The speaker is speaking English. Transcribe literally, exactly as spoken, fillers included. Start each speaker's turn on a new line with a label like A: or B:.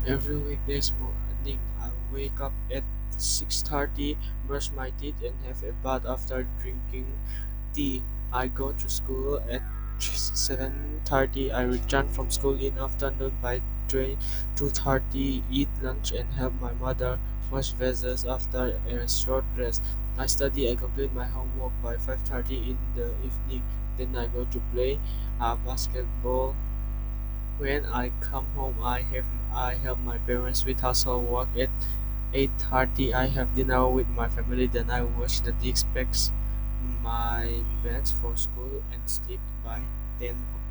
A: Every weekday's morning, I wake up at six thirty, brush my teeth, and have a bath after drinking tea. I go to school at seven thirty. I return from school in afternoon by train two thirty, eat lunch, and help my mother wash vessels after a short rest. I study. I complete my homework by five thirty in the evening. Then I go to play uh, basketball. When I come home, I have I help my parents with household work. At eight thirty, I have dinner with my family. Then I wash the dishes, packs my bags for school, and sleep by ten